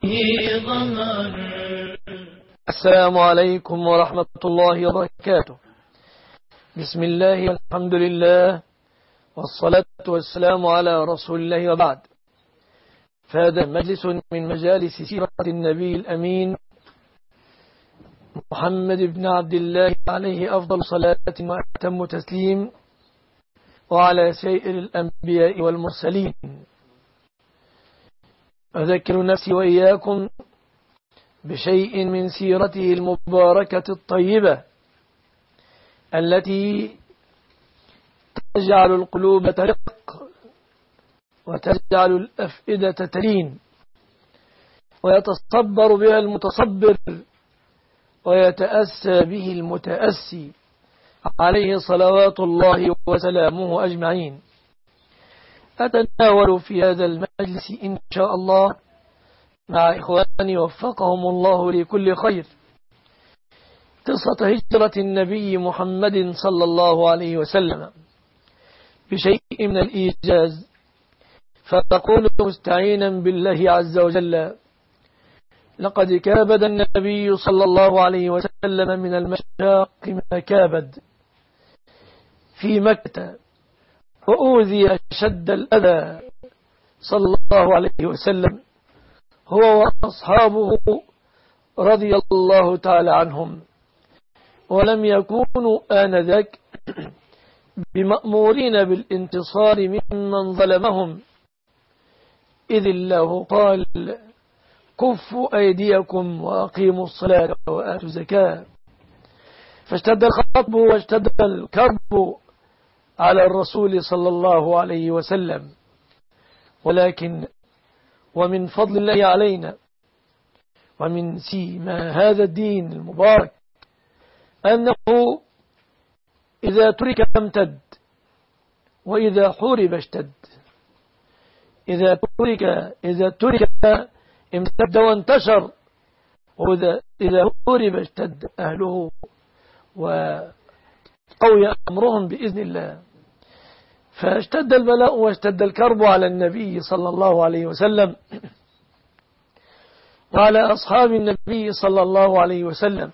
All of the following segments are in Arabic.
ضمر. السلام عليكم ورحمة الله وبركاته. بسم الله والحمد لله والصلاة والسلام على رسول الله وبعد. فهذا مجلس من مجالس سيرة النبي الأمين محمد بن عبد الله عليه أفضل صلاة وأتم تسليم، وعلى سائر الأنبياء والمرسلين. أذكر نفسي وإياكم بشيء من سيرته المباركة الطيبة التي تجعل القلوب ترق وتجعل الأفئدة تلين، ويتصبر بها المتصبر ويتأسى به المتأسي، عليه صلوات الله وسلامه أجمعين. أتناول في هذا المجلس إن شاء الله مع إخواني وفقهم الله لكل خير قصة هجرة النبي محمد صلى الله عليه وسلم بشيء من الإيجاز، فأقول مستعينا بالله عز وجل: لقد كابد النبي صلى الله عليه وسلم من المشاق ما كابد في مكة، وأوذي أشد الأذى صلى الله عليه وسلم هو وأصحابه رضي الله تعالى عنهم، ولم يكونوا آنذاك بمأمورين بالانتصار ممن ظلمهم، إذ الله قال: كفوا أيديكم وأقيموا الصلاة وآتوا الزكاة. فاشتد الخطب واشتد الكرب على الرسول صلى الله عليه وسلم، ولكن ومن فضل الله علينا ومن سيما هذا الدين المبارك أنه إذا ترك امتد، وإذا حورب اشتد. إذا ترك امتد وانتشر، وإذا حورب اشتد أهله وقوي أمرهم بإذن الله. فاشتد البلاء واشتد الكرب على النبي صلى الله عليه وسلم وعلى أصحاب النبي صلى الله عليه وسلم،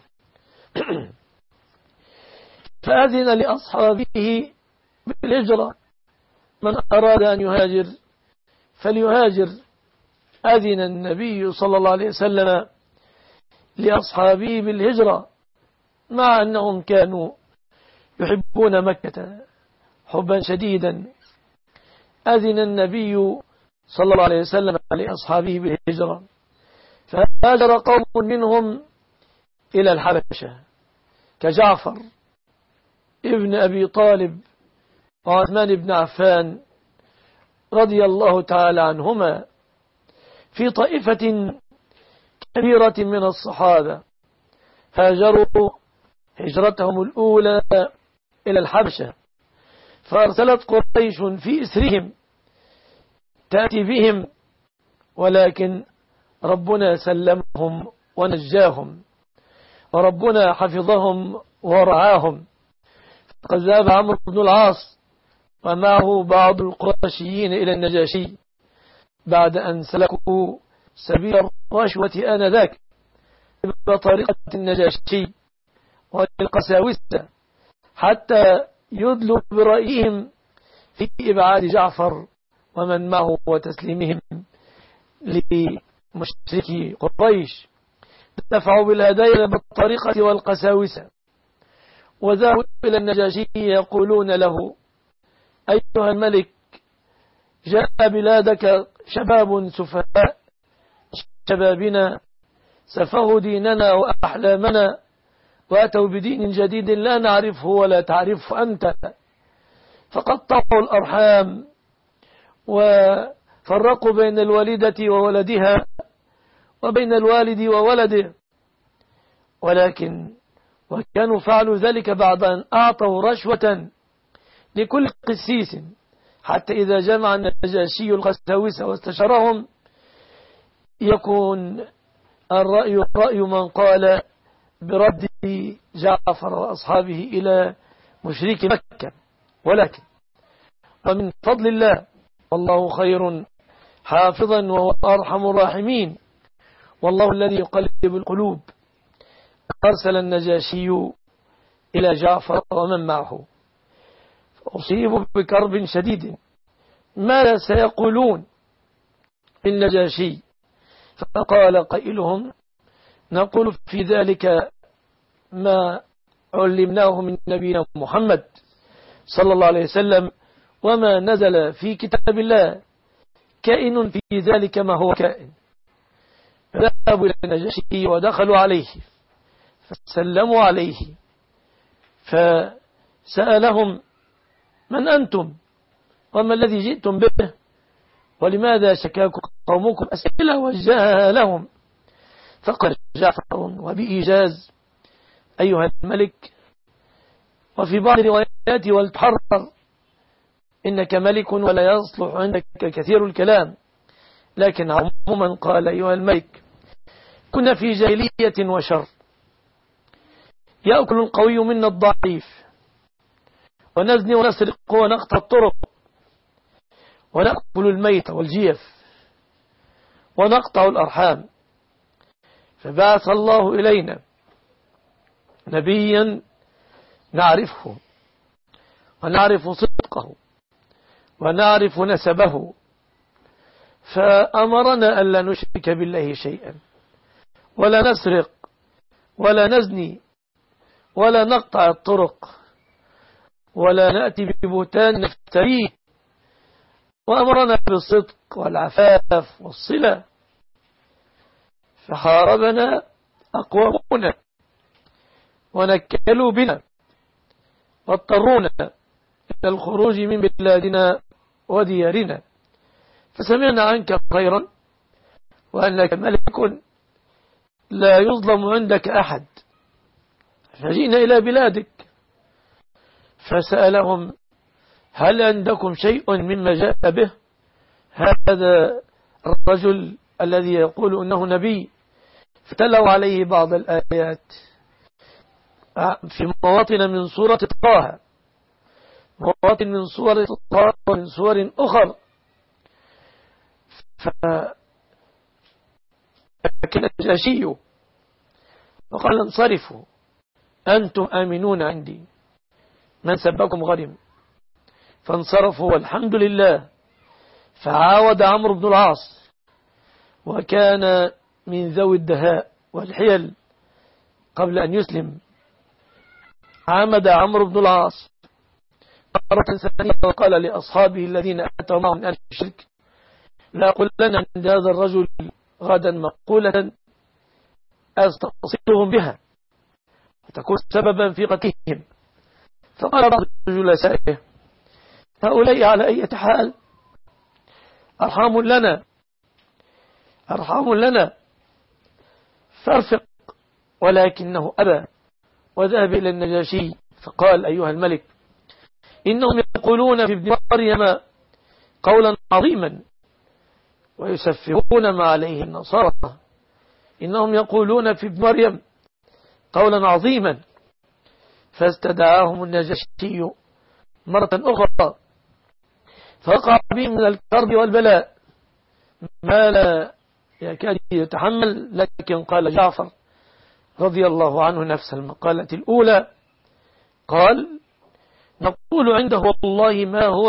فأذن لأصحابه بالهجرة. من أراد أن يهاجر فليهاجر. أذن النبي صلى الله عليه وسلم لأصحابه بالهجرة، مع أنهم كانوا يحبون مكة حبا شديدا. أذن النبي صلى الله عليه وسلم لأصحابه بالهجرة، فهاجر قوم منهم إلى الحبشة كجعفر ابن أبي طالب وعثمان بن عفان رضي الله تعالى عنهما، في طائفة كبيرة من الصحابة هاجروا هجرتهم الأولى إلى الحبشة، فأرسلت قريش في إسرهم تأتي بهم، ولكن ربنا سلمهم ونجاهم، وربنا حفظهم ورعاهم. فقد ذهب عمرو بن العاص ومعه بعض القرشيين إلى النجاشي بعد أن سلكوا سبيل الرشوة آنذاك بطريقة النجاشي والقساوسة، حتى يدلوا برأيهم في إبعاد جعفر ومن معه وتسليمهم لمشركي قريش. دفعوا بالهدايا بالطريقة والقساوسة، وذهبوا إلى النجاشي يقولون له: أيها الملك، جاء بلادك شباب سفهاء شبابنا، سفهوا ديننا وأحلامنا، وأتوا بدين جديد لا نعرفه ولا تعرفه أنت، فقطعوا الأرحام وفرقوا بين الوالدة وولدها وبين الوالد وولده، وكانوا فعلوا ذلك بعد أن أعطوا رشوة لكل قسيس، حتى إذا جمع النجاشي القساوسة واستشارهم يكون الرأي من قال برد جعفر وأصحابه إلى مشرك مكة. ولكن ومن فضل الله، والله خير حافظا وهو أرحم الراحمين، والله الذي يقلب القلوب. أرسل النجاشي إلى جعفر ومن معه، فأصيبوا بكرب شديد، ماذا سيقولون للنجاشي؟ فقال قائلهم: نقول في ذلك ما علمناه من نبينا محمد صلى الله عليه وسلم، وما نزل في كتاب الله، كائن في ذلك ما هو كائن. ذهبوا إلى النجاشي ودخلوا عليه فسلموا عليه، فسألهم: من أنتم وما الذي جئتم به ولماذا شكاكم قومكم؟ أسئلة وجهها لهم. فقال جعفر وبإيجاز: أيها الملك، وفي بعض الروايات والتحرر، إنك ملك ولا يصلح عندك كثير الكلام، لكن عموما قال: أيها الملك، كنا في جاهلية وشر، يأكل القوي منا الضعيف، ونزني ونسرق ونقطع الطرق، ونأكل الميت والجيف، ونقطع الأرحام. فبعث الله إلينا نبيا نعرفه ونعرف صدقه ونعرف نسبه، فأمرنا ألا نشرك بالله شيئا، ولا نسرق ولا نزني ولا نقطع الطرق ولا نأتي ببهتان نفتريه، وأمرنا بالصدق والعفاف والصلة. فحاربنا أقوامنا ونكلوا بنا واضطرونا إلى الخروج من بلادنا وديارنا، فسمعنا عنك خيرا وأنك ملك لا يظلم عندك أحد، فجئنا إلى بلادك. فسألهم: هل عندكم شيء مما جاء به هذا الرجل الذي يقول أنه نبي؟ فتلوا عليه بعض الآيات في مواطن من سورة طه، مواطن من سورة طه ومن سور أخر. فكان النجاشي وقال: انصرفوا، أنتم آمنون عندي، من سبكم غرم. فانصرفوا والحمد لله. فعاود عمرو بن العاص، وكان من ذوي الدهاء والحيل قبل أن يسلم، عمد عمرو بن العاص مرة ثانية وقال لأصحابه الذين أتوا معهم من أهل الشرك: لا أقول لنا عند هذا الرجل غدا مقولة أستقصدهم بها وتكون سببا في قتلهم. فقال بعض جلسائه: هؤلاء على أي حال أرحام لنا فارفق. ولكنه أبى وذهب إلى النجاشي فقال: أيها الملك، إنهم يقولون في ابن مريم قولا عظيما ويسفهون ما عليه النصارى. إنهم يقولون في ابن مريم قولا عظيما. فاستدعاهم النجاشي مرة أخرى، فوقع بهم من الكرب والبلاء ما لا يكاد يتحمل. لكن قال جعفر رضي الله عنه نفس المقالة الأولى، قال: نقول عنده والله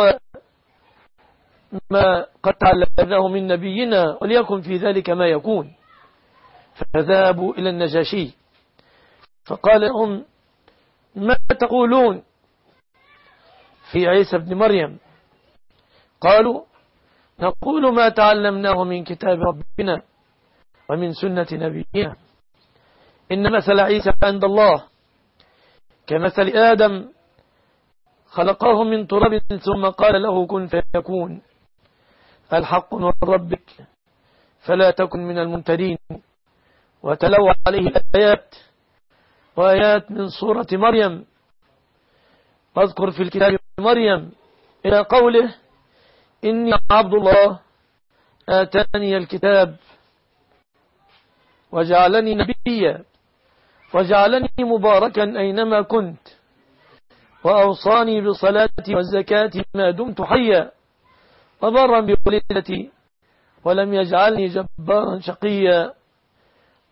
ما قد تعلمناه من نبينا، وليكن في ذلك ما يكون. فذهبوا إلى النجاشي فقال لهم: ما تقولون في عيسى بن مريم؟ قالوا: نقول ما تعلمناه من كتاب ربنا ومن سنة نبينا، إن مثل عيسى عند الله كمثل آدم، خلقه من تراب ثم قال له كن فيكون. الحق من ربك فلا تكن من الممترين. وتلو عليه الآيات وآيات من سورة مريم، واذكر في الكتاب مريم إلى قوله: إني عبد الله آتاني الكتاب وجعلني نبيا وجعلني مباركا أينما كنت وأوصاني بالصلاة والزكاة ما دمت حيا وبرا بوالدتي ولم يجعلني جبارا شقيا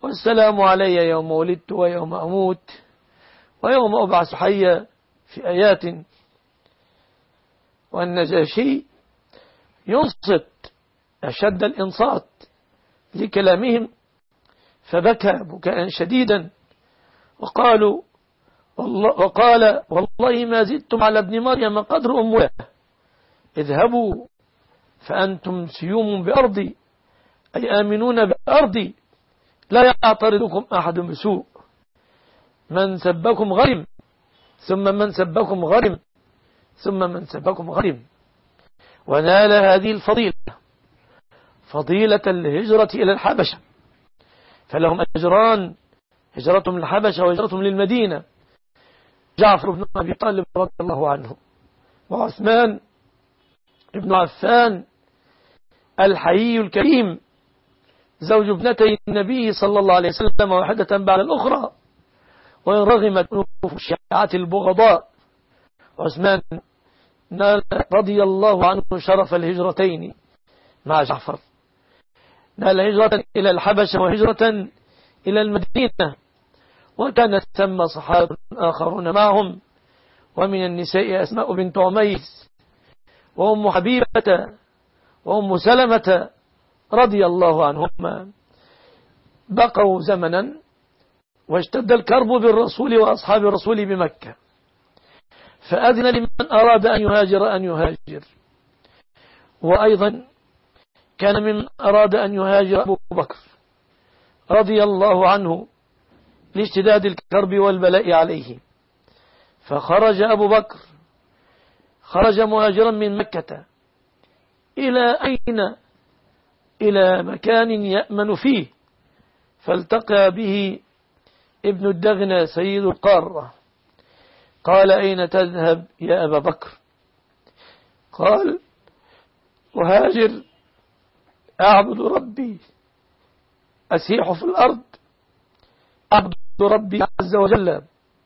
والسلام علي يوم ولدت ويوم أموت ويوم أبعث حيا في آيات. والنجاشي ينصت أشد الإنصات لكلامهم، فبكى بكاء شديدا وقال والله ما زدتم على ابن مريم قدر أمه، اذهبوا فأنتم سيوم بأرضي، أي آمنون بأرضي، لا يعترضكم أحد بسوء، من سبكم غرم، ثم من سبكم غرم، ثم من سبكم غرم. ونال هذه الفضيلة فضيلة الهجرة إلى الحبشة، فلهم أجران: هجرتهم للحبشة وهجرتهم للمدينة. جعفر بن أبي طالب رضي الله عنه، وعثمان بن عفان الحيي الكريم زوج ابنتي النبي صلى الله عليه وسلم واحدة بعد الأخرى، وإن رغمت أنوف الشيعة البغضاء، عثمان نال رضي الله عنه شرف الهجرتين مع جعفر، نال هجرة إلى الحبشة وهجرة إلى المدينة، وكانت ثم صحابة آخرون معهم، ومن النساء أسماء بنت عميس وأم حبيبة وأم سلمة رضي الله عنهما. بقوا زمنا واشتد الكرب بالرسول وأصحاب الرسول بمكة، فأذن لمن أراد أن يهاجر أن يهاجر، وأيضا كان من أراد أن يهاجر أبو بكر رضي الله عنه لاشتداد الكرب والبلاء عليه، فخرج أبو بكر، خرج مهاجرا من مكة إلى أين؟ إلى مكان يأمن فيه، فالتقى به ابن الدغنة سيد القارة، قال أين تذهب يا أبا بكر؟ قال أهاجر أعبد ربي، أسيح في الأرض أعبد ربي عز وجل،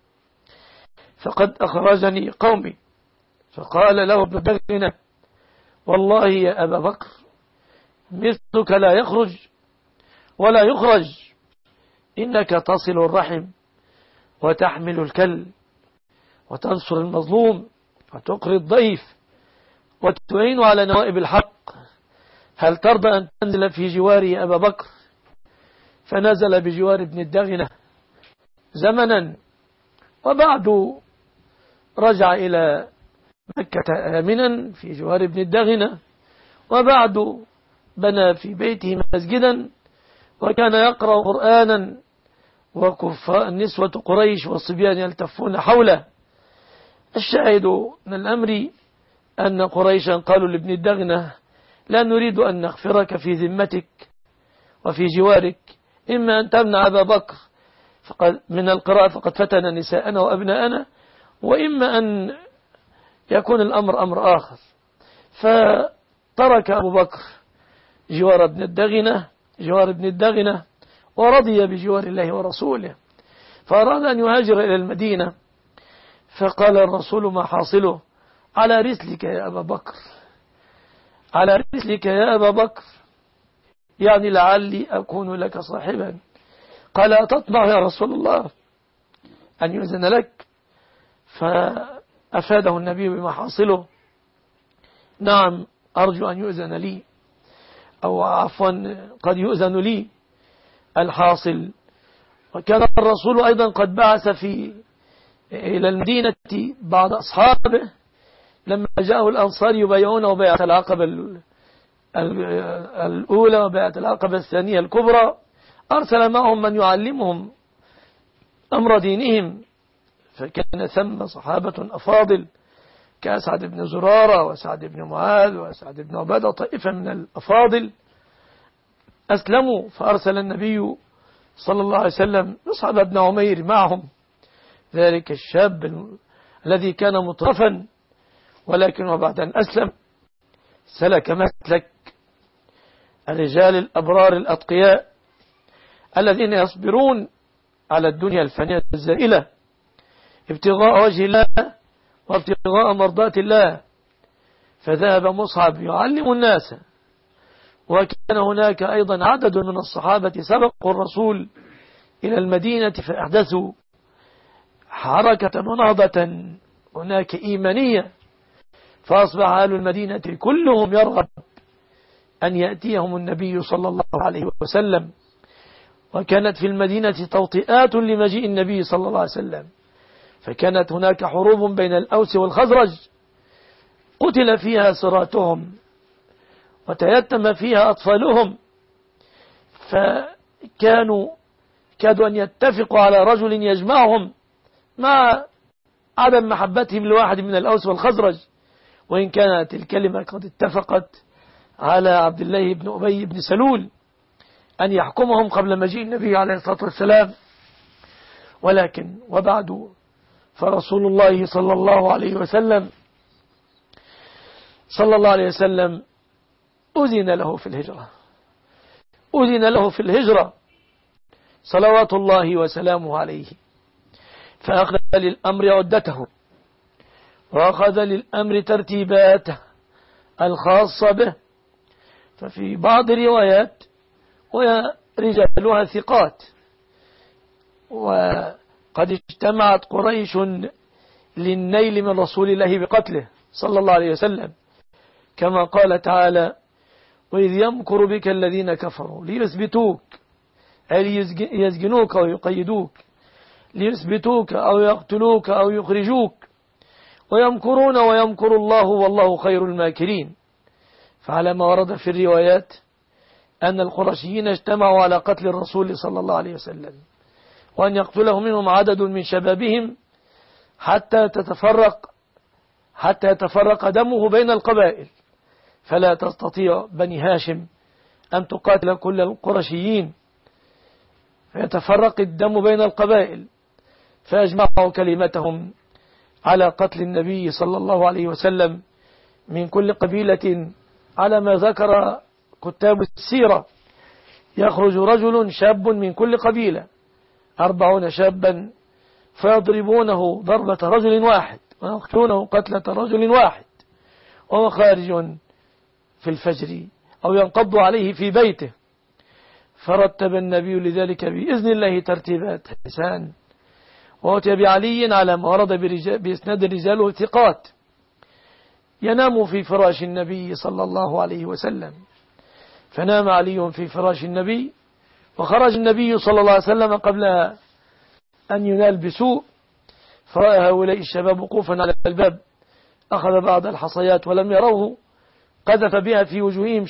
فقد أخرجني قومي. فقال له ابن الدغنة والله يا أبا بكر مثلك لا يخرج ولا يخرج، إنك تصل الرحم وتحمل الكل وتنصر المظلوم وتقري الضيف وتعين على نوائب الحق، هل ترضى أن تنزل في جواري يا أبا بكر؟ فنزل بجوار ابن الدغنة زمنا، وبعد رجع إلى مكة آمنا في جوار ابن الدغنة، وبعد بنى في بيته مسجدا، وكان يقرأ قرآنا، نسوة قريش والصبيان يلتفون حوله. الشاهد من الأمر أن قريشا قالوا لابن الدغنة لا نريد أن نغفرك في ذمتك وفي جوارك، إما أن تمنع أبا بكر من القراءة فقد فتن نساءنا وأبناءنا، وإما أن يكون الأمر أمر آخر. فترك أبو بكر جوار ابن الدغنة ورضي بجوار الله ورسوله، فأراد أن يهاجر إلى المدينة، فقال الرسول ما حاصله؟ على رسلك يا أبا بكر، على رسلك يا أبا بكر، يعني لعلي أكون لك صاحبا. قال أتطمع يا رسول الله أن يؤذن لك؟ فأفاده النبي بما حاصله، نعم أرجو أن يؤذن لي، أو عفوا قد يؤذن لي. الحاصل وكان الرسول أيضا قد بعث إلى المدينة بعض أصحابه لما جاءه الأنصار يبايعونه بيعة العقبة الأولى وبيعة العقبة الثانية الكبرى، أرسل معهم من يعلمهم أمر دينهم، فكان ثم صحابة أفاضل كأسعد بن زرارة وسعد بن معاذ وسعد بن عبادة، طائفة من الأفاضل أسلموا، فأرسل النبي صلى الله عليه وسلم مصعب بن عمير معهم، ذلك الشاب الذي كان مطرفا، ولكن وبعد أن أسلم سلك مسلك الرجال الأبرار الأتقياء الذين يصبرون على الدنيا الفانية الزائلة ابتغاء وجه الله وابتغاء مرضات الله. فذهب مصعب يعلم الناس، وكان هناك أيضا عدد من الصحابة سبقوا الرسول إلى المدينة فأحدثوا حركة ونهضة هناك إيمانية، فأصبح أهل المدينة كلهم يرغب أن يأتيهم النبي صلى الله عليه وسلم. وكانت في المدينة توطئات لمجيء النبي صلى الله عليه وسلم، فكانت هناك حروب بين الأوس والخزرج قتل فيها سراتهم وتيتم فيها أطفالهم، كادوا أن يتفقوا على رجل يجمعهم مع عدم محبتهم لواحد من الأوس والخزرج، وإن كانت الكلمة قد اتفقت على عبد الله بن أبي بن سلول أن يحكمهم قبل مجيء النبي عليه الصلاة والسلام. ولكن وبعد فرسول الله صلى الله عليه وسلم أذن له في الهجرة صلوات الله وسلامه عليه، فأخذ للأمر عدته وأخذ للأمر ترتيباته الخاصة به. ففي بعض الروايات ورجالها ثقات، وقد اجتمعت قريش للنيل من رسول الله بقتله صلى الله عليه وسلم، كما قال تعالى: وإذ يمكر بك الذين كفروا ليثبتوك أي يسجنوك أو يقيدوك، ليثبتوك أو يقتلوك أو يخرجوك، ويمكرون ويمكر الله والله خير الماكرين. فعلى ما ورد في الروايات أن القرشيين اجتمعوا على قتل الرسول صلى الله عليه وسلم، وأن يقتله منهم عدد من شبابهم حتى يتفرق دمه بين القبائل، فلا تستطيع بني هاشم أن تقاتل كل القرشيين، فيتفرق الدم بين القبائل، فيجمعوا كلمتهم على قتل النبي صلى الله عليه وسلم من كل قبيلة. على ما ذكر كتاب السيرة يخرج رجل شاب من كل قبيلة 40 شابا فيضربونه ضربة رجل واحد ويقتلونه قتلة رجل واحد وهو خارج في الفجر أو ينقض عليه في بيته. فرتب النبي لذلك بإذن الله ترتيبات حسان، وأتي بعلي على ما ورد بإسناد الرجال والثقات ينام في فراش النبي صلى الله عليه وسلم، فنام علي في فراش النبي، وخرج النبي صلى الله عليه وسلم قبل أن ينال بسوء، فرأى هؤلاء الشباب وقوفا على الباب، أخذ بعض الحصيات ولم يروه قذف بها في وجوههم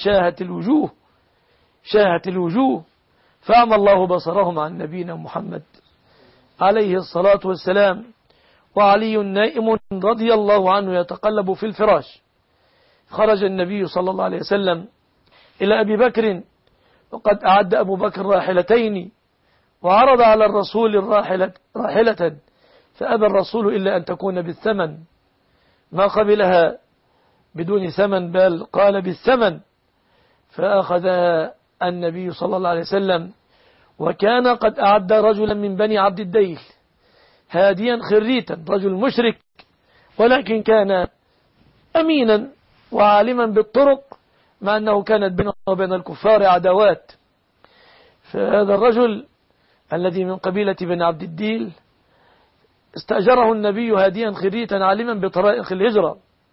شاهت الوجوه فأعمى الله بصرهم عن نبينا محمد عليه الصلاة والسلام، وعلي نائم رضي الله عنه يتقلب في الفراش. خرج النبي صلى الله عليه وسلم إلى أبي بكر، وقد أعد أبو بكر راحلتين وعرض على الرسول راحلة، فأبى الرسول إلا أن تكون بالثمن، ما قبلها بدون ثمن بل قال بالثمن، فأخذها النبي صلى الله عليه وسلم. وكان قد أعد رجلا من بني عبد الديل هاديا خريتا، رجل مشرك ولكن كان أمينا وعالما بالطرق، مع أنه كانت بينه وبين الكفار عداوات. فهذا الرجل الذي من قبيلة بني عبد الديل استأجره النبي هاديا خريتا عالما بطرائق الهجرة.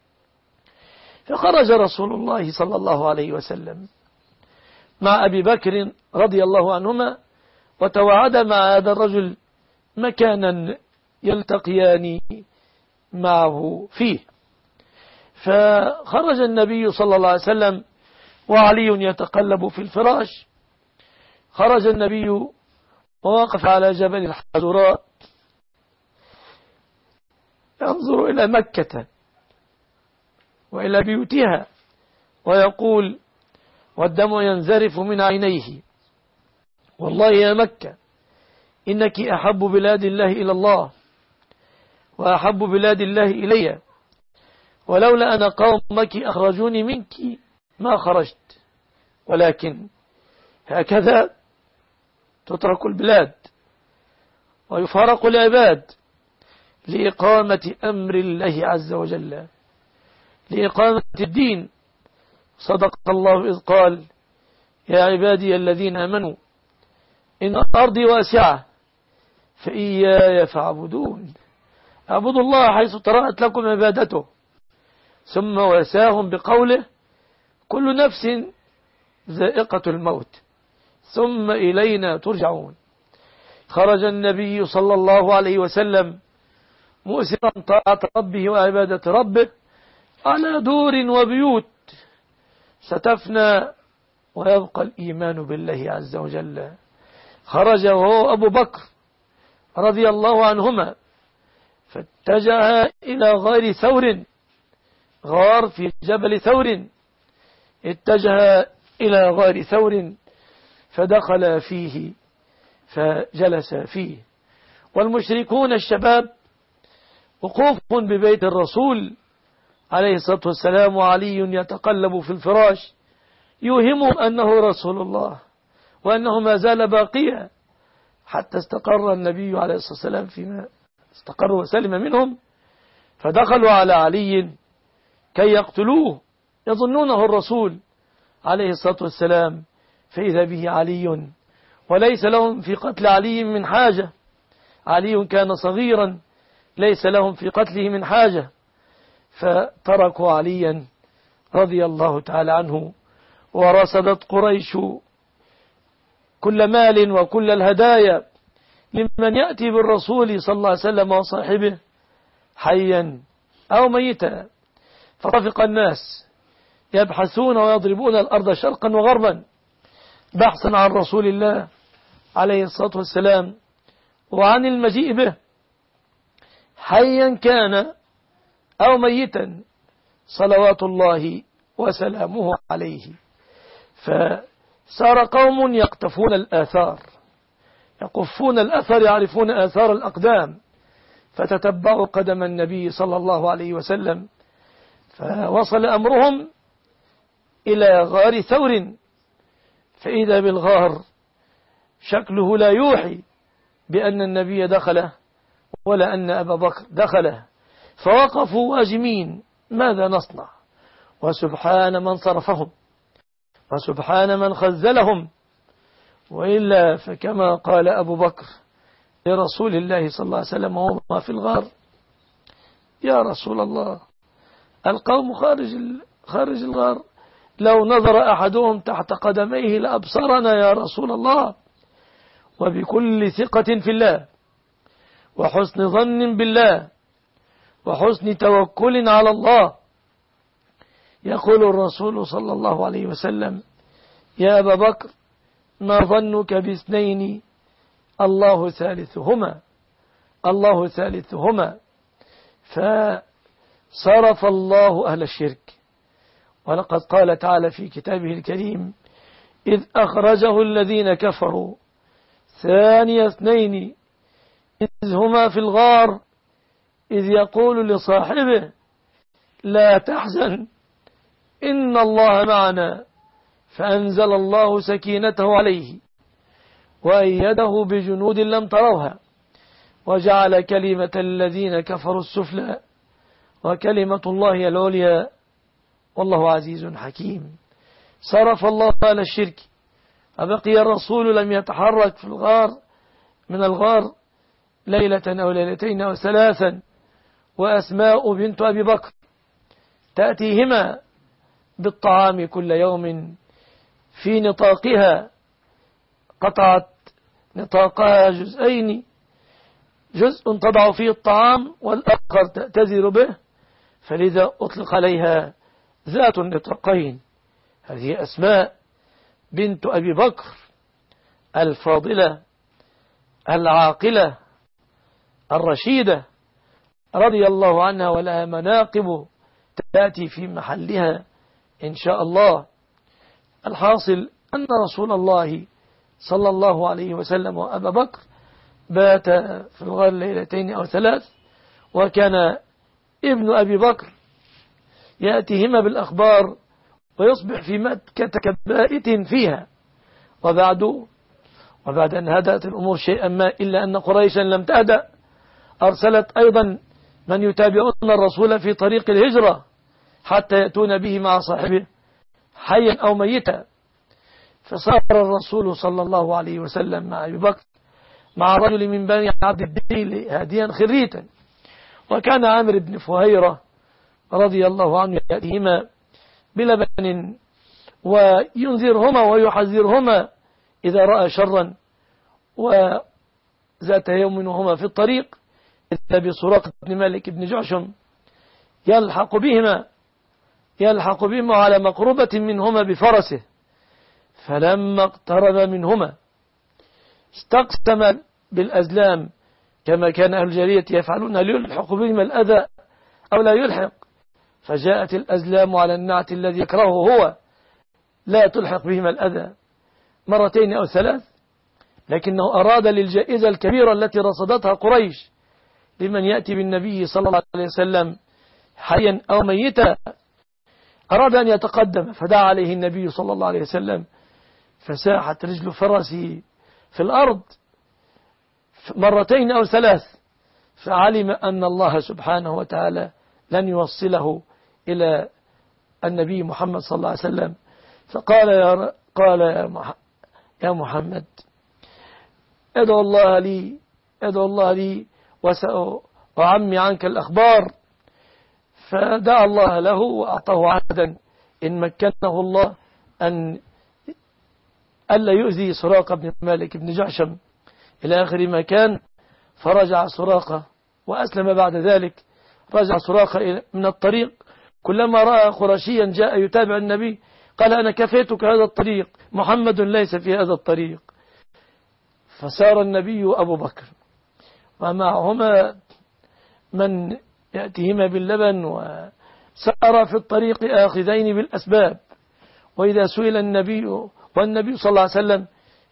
فخرج رسول الله صلى الله عليه وسلم مع أبي بكر رضي الله عنهما، وتوعد مع هذا الرجل مكانا يلتقيان معه فيه. فخرج النبي صلى الله عليه وسلم وعلي يتقلب في الفراش. خرج النبي ووقف على جبل الحجراء ينظر إلى مكة وإلى بيوتها ويقول والدم ينزرف من عينيه: والله يا مكة إنك أحب بلاد الله إلى الله وأحب بلاد الله إلي، ولولا أن قومك أخرجوني منك ما خرجت، ولكن هكذا تترك البلاد ويفارق العباد لإقامة أمر الله عز وجل، لإقامة الدين. صدق الله إذ قال: يا عبادي الذين آمنوا إن أرضي واسعة فإياي فاعبدون. اعبدوا الله حيث طرأت لكم عبادته. ثم واساهم بقوله كل نفس ذائقة الموت ثم إلينا ترجعون. خرج النبي صلى الله عليه وسلم مؤسرا طاعة ربه وعبادة ربه على دور وبيوت ستفنى ويبقى الإيمان بالله عز وجل. خرج وهو أبو بكر رضي الله عنهما فاتجه إلى غار ثور، غار في جبل ثور، اتجه إلى غار ثور فدخل فيه فجلس فيه، والمشركون الشباب وقوف ببيت الرسول عليه الصلاة والسلام وعلي يتقلب في الفراش يوهم أنه رسول الله وأنه ما زال باقيا، حتى استقر النبي عليه الصلاة والسلام فيما استقر وسلم منهم، فدخلوا على علي كي يقتلوه يظنونه الرسول عليه الصلاة والسلام، فإذا به علي وليس لهم في قتل علي من حاجة. علي كان صغيرا ليس لهم في قتله من حاجة، فتركوا عليا رضي الله تعالى عنه. ورصدت قريش كل مال وكل الهدايا لمن يأتي بالرسول صلى الله عليه وسلم وصاحبه حيا أو ميتا، فرفق الناس يبحثون ويضربون الأرض شرقا وغربا بحثا عن رسول الله عليه الصلاة والسلام وعن المجيء به حيا كان أو ميتا صلوات الله وسلامه عليه. فصار قوم يقتفون الآثار، يقفون الأثر، يعرفون آثار الأقدام، فتتبعوا قدم النبي صلى الله عليه وسلم، فوصل أمرهم إلى غار ثور، فإذا بالغار شكله لا يوحي بأن النبي دخله ولا أن أبا بكر دخله، فوقفوا واجمين ماذا نصنع، وسبحان من صرفهم وسبحان من خذلهم، وإلا فكما قال أبو بكر لرسول الله صلى الله عليه وسلم وهو في الغار يا رسول الله القوم خارج الغار، لو نظر أحدهم تحت قدميه لأبصرنا يا رسول الله. وبكل ثقة في الله وحسن ظن بالله وحسن توكل على الله يقول الرسول صلى الله عليه وسلم يا أبا بكر ما ظنك باثنين الله ثالثهما، الله ثالثهما. فصرف الله أهل الشرك، ولقد قال تعالى في كتابه الكريم إذ أخرجه الذين كفروا ثاني اثنين إذ هما في الغار إذ يقول لصاحبه لا تحزن إن الله معنا فأنزل الله سكينته عليه وأيده بجنود لم تروها وجعل كلمة الذين كفروا السفلى وكلمة الله العليا والله عزيز حكيم. صرف الله على الشرك، أبقي الرسول لم يتحرك في الغار من الغار ليلة أو ليلتين أو ثلاثا، وأسماء بنت أبي بكر تأتيهما بالطعام كل يوم في نطاقها، قطعت نطاقها جزئين، جزء تضع فيه الطعام والآخر تأتذر به، فلذا أطلق عليها ذات النطاقين. هذه أسماء بنت أبي بكر الفاضلة العاقلة الرشيدة رضي الله عنها، ولها مناقب تأتي في محلها إن شاء الله. الحاصل أن رسول الله صلى الله عليه وسلم وأبا بكر بات في الغار ليلتين أو ثلاث، وكان ابن أبي بكر يأتيهما بالأخبار ويصبح في مكة كبائت فيها. وبعد أن هدأت الأمور شيئا ما إلا أن قريشا لم تهدأ، أرسلت أيضا من يتابعون الرسول في طريق الهجرة حتى يأتون به مع صاحبه حيا أو ميتا. فصار الرسول صلى الله عليه وسلم مع أبي بكر مع رجل من بني عبد الديل هاديا خريتا. وكان عامر بن فهيرة رضي الله عنه يأتيهما بلبن وينذرهما ويحذرهما إذا رأى شرا. وذات يوم وهما في الطريق إذا بسراقة بن مالك بن جعشم يلحق بهما على مقربة منهما بفرسه، فلما اقترب منهما استقسم بالأزلام كما كان أهل الجارية يفعلون، هل يلحق بهما الأذى أو لا يلحق. فجاءت الأزلام على النعت الذي يكرهه هو، لا تلحق بهما الأذى مرتين أو ثلاث، لكنه أراد للجائزة الكبيرة التي رصدتها قريش لمن يأتي بالنبي صلى الله عليه وسلم حيا أو ميتا، أراد أن يتقدم، فدعا عليه النبي صلى الله عليه وسلم، فساحت رجل فرسه في الأرض مرتين أو ثلاث، فعلم أن الله سبحانه وتعالى لن يوصله إلى النبي محمد صلى الله عليه وسلم. فقال يا محمد ادعو الله لي وأعمي عنك الأخبار. فدعا الله له وأعطاه عهدا إن مكنه الله أن ألا يؤذي سراقة بن مالك بن جعشم إلى آخر ما كان. فرجع سراقة وأسلم بعد ذلك. رجع سراقة من الطريق، كلما رأى قرشيا جاء يتابع النبي قال أنا كفيتك هذا الطريق، محمد ليس في هذا الطريق. فسار النبي أبو بكر ومعهما من يأتيهما باللبن، وسار في الطريق آخذين بالأسباب. وإذا سئل النبي والنبي صلى الله عليه وسلم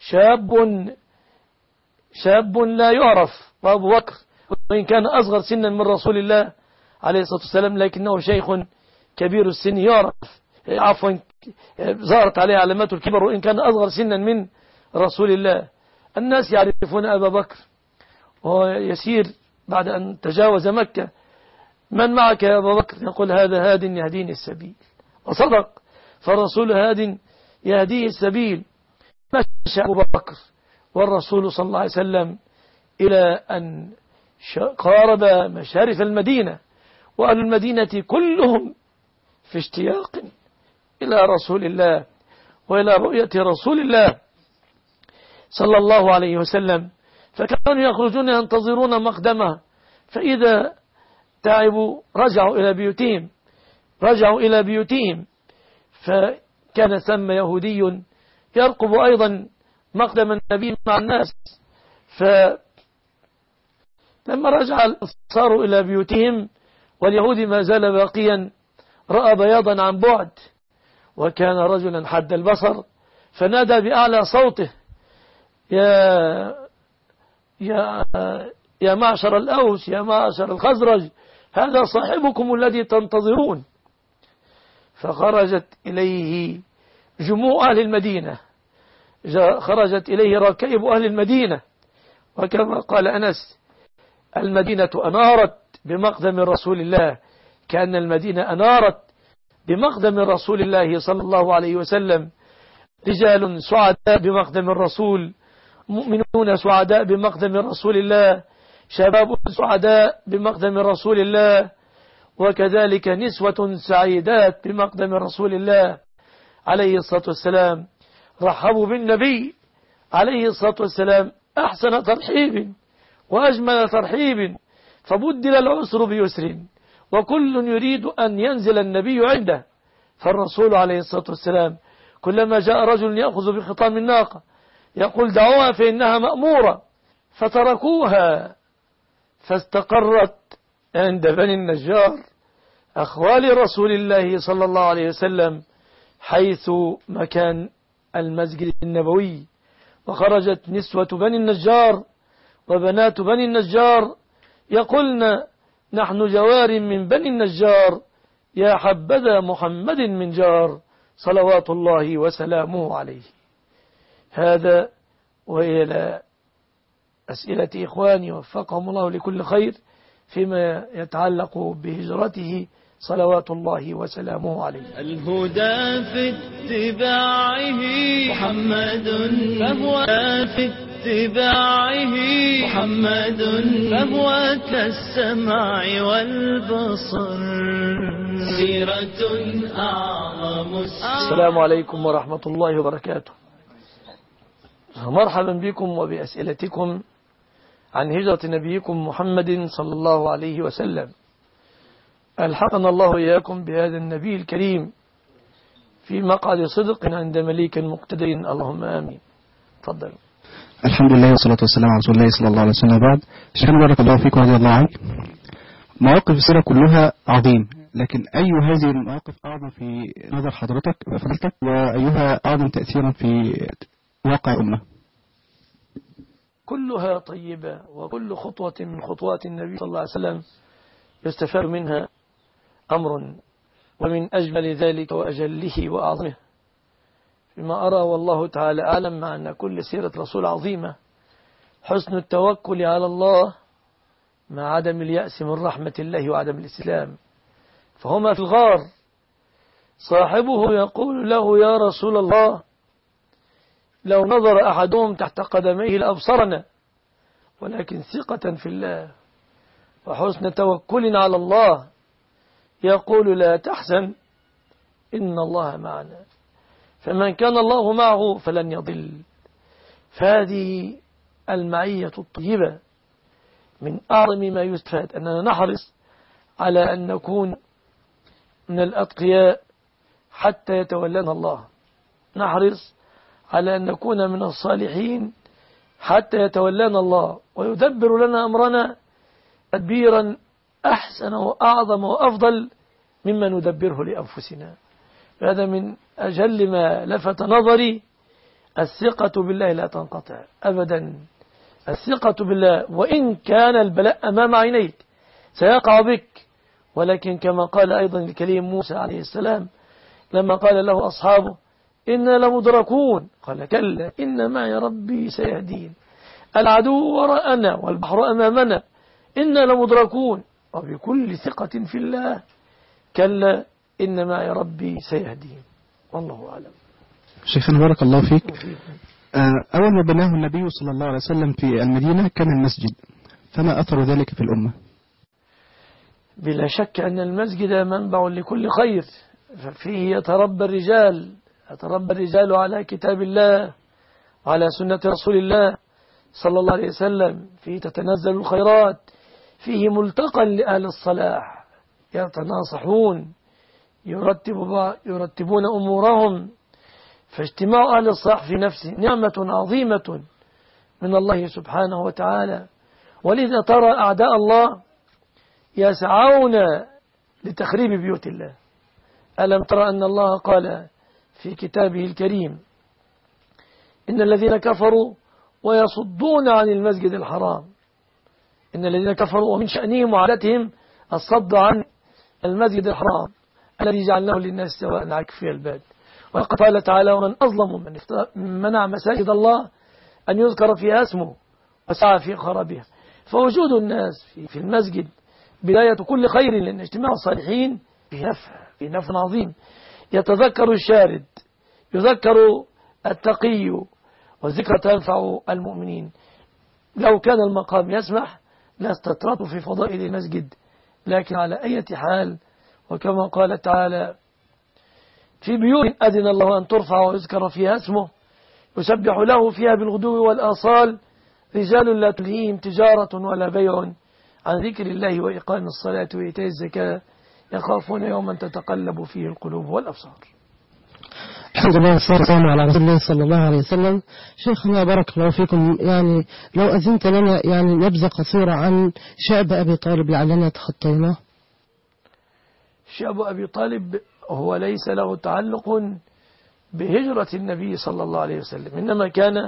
شاب لا يعرف، وأبو بكر وإن كان أصغر سنا من رسول الله عليه الصلاة والسلام لكنه شيخ كبير السن يعرف، عفوا ظهرت عليه علامات الكبر وإن كان أصغر سنا من رسول الله. الناس يعرفون أبا بكر وهو يسير بعد أن تجاوز مكة، من معك يا أبا بكر؟ يقول هذا هاد يهديني السبيل. وصدق، فالرسول هاد يهديه السبيل. مشى أبو بكر والرسول صلى الله عليه وسلم إلى أن قارب مشارف المدينة، وأهل المدينة كلهم في اشتياق إلى رسول الله وإلى رؤية رسول الله صلى الله عليه وسلم. فكانوا يخرجون ينتظرون مقدمه، فإذا تعبوا رجعوا إلى بيوتهم. فكان ثم يهودي يرقب أيضا مقدم النبي مع الناس، فلما رجع الأنصار إلى بيوتهم واليهودي ما زال باقيا رأى بياضا عن بعد، وكان رجلا حد البصر، فنادى بأعلى صوته يا معشر الأوس، يا معشر الخزرج، هذا صاحبكم الذي تنتظرون. فخرجت إليه جموع أهل المدينة، خرجت إليه ركائب أهل المدينة، وكما قال أنس المدينة أنارت بمقدم رسول الله، كأن المدينة أنارت بمقدم رسول الله صلى الله عليه وسلم. رجال سعداء بمقدم الرسول، مؤمنون سعداء بمقدم رسول الله، شباب سعداء بمقدم رسول الله، وكذلك نسوة سعيدات بمقدم رسول الله عليه الصلاة والسلام. رحبوا بالنبي عليه الصلاة والسلام أحسن ترحيب وأجمل ترحيب، فبدل العسر بيسر، وكل يريد أن ينزل النبي عنده. فالرسول عليه الصلاة والسلام كلما جاء رجل يأخذ بخطام الناقة يقول دعوها فإنها مأمورة، فتركوها فاستقرت عند بني النجار أخوال رسول الله صلى الله عليه وسلم حيث مكان المسجد النبوي. وخرجت نسوة بني النجار وبنات بني النجار يقولن نحن جوار من بني النجار، يا حبذا محمد من جار، صلوات الله وسلامه عليه. هذا وإلى أسئلة إخواني وفقهم الله لكل خير فيما يتعلق بهجرته صلوات الله وسلامه عليه. الهدى في اتباعه محمد، فهو في واتباعه محمد فهو كالسمع والبصر سيرة أعظم السلام عليكم ورحمة الله وبركاته. مرحبا بكم وبأسئلتكم عن هجرة نبيكم محمد صلى الله عليه وسلم. ألحقنا الله إياكم بهذا النبي الكريم في مقعد صدق عند مليك مقتدر، اللهم آمين. تفضل. الحمد لله والصلاة والسلام على رسول الله صلى الله عليه وسلم. بعد، شيخنا بارك الله فيك ورضي الله عنك. مواقف السيرة كلها عظيم، لكن أي هذه المواقف أعظم في نظر حضرتك وفضلتك، وأيها أعظم تأثيرا في واقع أمة؟ كلها طيبة، وكل خطوة من خطوات النبي صلى الله عليه وسلم يستفاد منها أمر، ومن أجمل ذلك وأجله وأعظمه فيما أرى والله تعالى أعلم، مع أن كل سيرة رسول عظيمة، حسن التوكل على الله مع عدم اليأس من رحمة الله وعدم الاستسلام. فهما في الغار، صاحبه يقول له: يا رسول الله، لو نظر أحدهم تحت قدميه لأبصرنا، ولكن ثقة في الله وحسن توكل على الله يقول: لا تحزن إن الله معنا. فمن كان الله معه فلن يضل. فهذه المعية الطيبة من أعظم ما يستفاد، أننا نحرص على أن نكون من الأتقياء حتى يتولانا الله، نحرص على أن نكون من الصالحين حتى يتولانا الله ويدبر لنا أمرنا تدبيرا أحسن وأعظم وأفضل مما ندبره لأنفسنا. هذا من أجل ما لفت نظري، الثقة بالله لا تنقطع أبدا. الثقة بالله وإن كان البلاء أمام عينيك سيقع بك، ولكن كما قال أيضا الكريم موسى عليه السلام لما قال له أصحابه: إنا لمدركون، قال: كلا إن معي ربي سيهدين. العدو وراءنا والبحر أمامنا، إنا لمدركون. وبكل ثقة في الله، كلا إن معي ربي سيهدين. والله أعلم. شيخنا بارك الله فيك. أول ما بناه النبي صلى الله عليه وسلم في المدينة كان المسجد، فما أثر ذلك في الأمة؟ بلا شك أن المسجد منبع لكل خير، ففيه يتربى الرجال على كتاب الله وعلى سنة رسول الله صلى الله عليه وسلم، فيه تتنزل الخيرات، فيه ملتقى لأهل الصلاح يتناصحون يرتبون أمورهم. فاجتماع أهل الصلاح في نفسه نعمة عظيمة من الله سبحانه وتعالى. ولذا ترى أعداء الله يسعون لتخريب بيوت الله. ألم ترى أن الله قال في كتابه الكريم: إن الذين كفروا ويصدون عن المسجد الحرام، إن الذين كفروا ومن شأنهم وعادتهم الصد عن المسجد الحرام الذي جعلناه للناس سواء عاكف الباد. وقد قال تعالى: ومن أظلم من منع مساجد الله أن يذكر فيها اسمه وسعى في خرابها. فوجود الناس في المسجد بداية كل خير، لأن اجتماع الصالحين في نفع عظيم. يتذكر الشارد، يذكر التقي، والذكرى تنفع المؤمنين. لو كان المقام يسمح لاستطرته في فضائل المسجد، لكن على أي حال، وكما قال تعالى: في بيوت أذن الله أن ترفع ويذكر فيها اسمه يسبح له فيها بالغدو والآصال رجال لا تلهيهم تجارة ولا بيع عن ذكر الله وإقام الصلاة وإيتاء الزكاة يخافون يوما تتقلب فيه القلوب والأبصار. الحمد لله والصلاة والسلام على رسول الله صلى الله عليه وسلم. شيخنا بارك الله فيكم، يعني لو أذنت لنا يعني نبذة قصيرة عن شعب أبي طالب لعلنا تخطيناه. شعب أبي طالب هو ليس له تعلق بهجرة النبي صلى الله عليه وسلم، إنما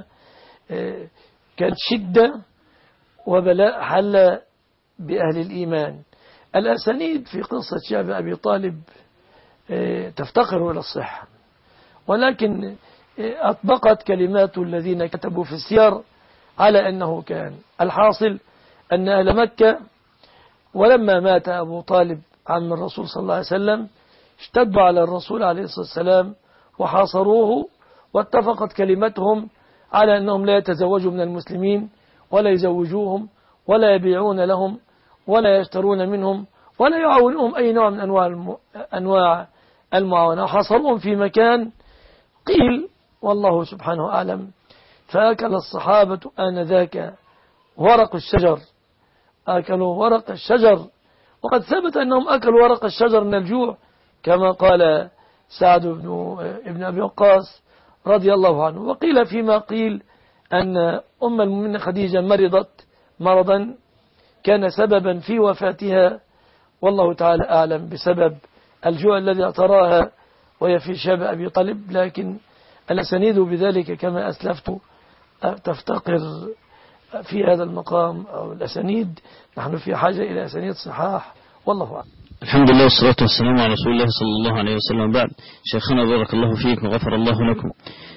كانت شدة وبلاء حل بأهل الإيمان. الأسانيد في قصة شعب أبي طالب تفتقر إلى الصحة، ولكن أطبقت كلمات الذين كتبوا في السير على أنه كان. الحاصل أن أهل مكة ولما مات أبو طالب عم الرسول صلى الله عليه وسلم اشتدوا على الرسول عليه الصلاة والسلام وحاصروه، واتفقت كلمتهم على أنهم لا يتزوجوا من المسلمين ولا يزوجوهم ولا يبيعون لهم ولا يشترون منهم ولا يعاونهم أي نوع من أنواع المعاونة. حصرهم في مكان قيل والله سبحانه أعلم. فأكل الصحابة آنذاك ورق الشجر، أكلوا ورق الشجر، وقد ثبت أنهم أكلوا ورق الشجر من الجوع كما قال سعد بن أبي وقاص رضي الله عنه. وقيل فيما قيل أن أم المؤمنين خديجة مرضت مرضا كان سببا في وفاتها، والله تعالى أعلم بسبب الجوع الذي اعتراها وهي في شاب أبي طالب، لكن الأسانيد بذلك كما أسلفت تفتقر في هذا المقام أو الأسانيد، نحن في حاجة إلى أسانيد صحاح والله أعلم. الحمد لله والصلاة والسلام على رسول الله صلى الله عليه وسلم. بعد، شيخنا بارك الله فيك وغفر الله لكم،